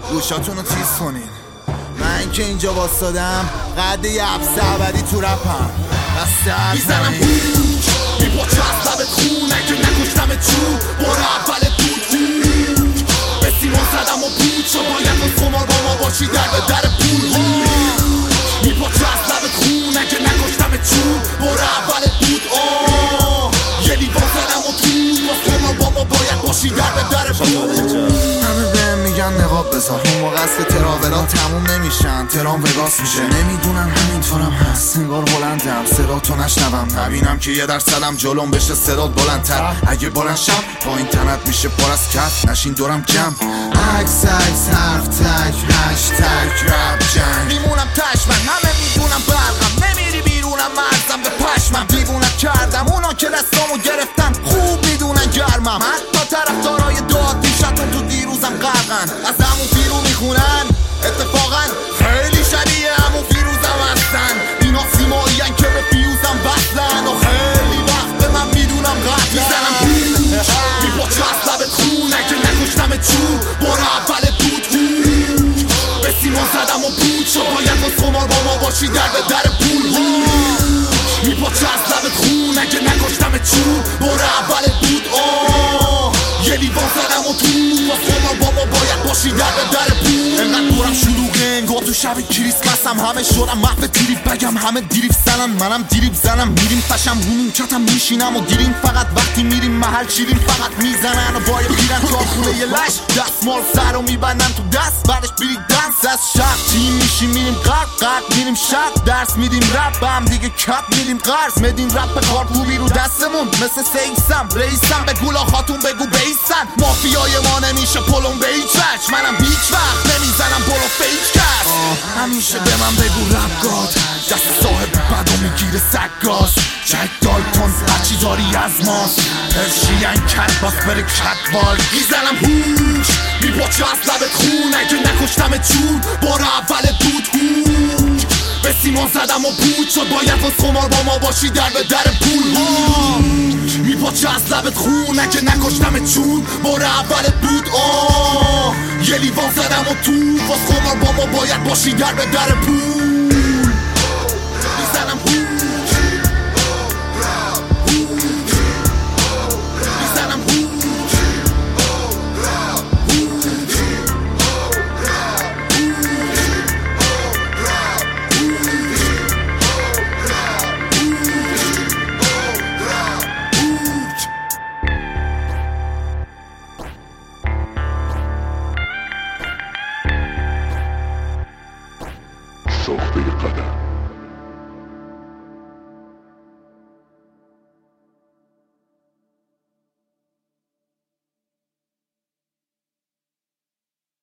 گوشاتونو تیز کنین. من که اینجا واسادم قد یه عبس ابدی تو رپم بسته میزنم بوش میپاچه از لبت خون اگه نکشتمت چون بار اولت بود هوش به سیمان زدم و بود شو باید از خمار با ما باشی در به در پول میپاچه از لبت خون اگه نکشتمت چون بار اولت بود یه لیوان زدم و تو باز خمار با ما باید باشی در به در پول. همه بهم میگن نقاب بذار اون موقع است که تراولا تموم نمیشن ترام وگاس میشه نمیدونن همینطورم هست انگار بلندم صدا تو نشنوم نبینم که یه درصدم جلوم بشه صدات بلندتر اگه بلند شم با این تنت میشه پر از کف نشین دورم جمع عکس حرف تک هشتگ رپ جنگ میمونم تش من همه میدونم برقم نمیری بیرونم مرزم به پشمم دیوونت کردم اونا که دستامو گرفتن خوب میدونن گرمم حتی طرفدارای داد دیشتون تو دیروزم غرقن از همون فیرو میخونن اتفاقا خیلی شبیه همون فیروزم هستن اینا سیمایین که به فیوزم بستن و خیلی وقت به من میدونم قتل میزنم بوش میپاچه از لبت خون اگه نکشتمت چون بار اولت بود هوش به سیمان زدم و بود شو باید باز خمار با ما باشی در به در پول میپاچه از لبت خون اگه نکشتمت چون بار اولت بود یه لیوان زدم و تو باز خمار با ما باید باشی در به در پول انقدر دورم شلوغه انگار تو شب کریسمسم همه شدم محو تریپ بگم همه دیریب زنن منم دیریب زنم میریم فشم رو نیمکتم میشینم و دیریم فقط وقتی میریم محل شیریم فقط میزنن و باید بیرن تا خونه یه لش دستمال سر رو میبندن تو دست بعدش بیری دنس از شب تیم میشیم میریم غرق میریم شب درس میدیم رپ هم دیگه کپ میدیم قرض مدین رپ کارکوبی رو دستمون مثل سیکسم رئیسم به گولا خاتون بگو بیسن مافیای ما نمیشه پلم به هیچ وجه منم هیچ وقت نمیزنم پلو فیک کرد همیشه به من بگو رپ گاد دست صاحب بدو میگیره سگاز جک دالتون هرچی داری از ماست پرشین کت باس بره کتوال میزنم هوش میپاچه از لبت خون اگه نکشتمت چون بار اولت بود هوش به سیمان زدم و بود شد باید باز خمار با ما باشی در به در پول میپاچه از لبت خون اگه نکشتمت چون بار اولت بود یه لیوان زدم و تو باز خمار با ما باید باشی در به در پول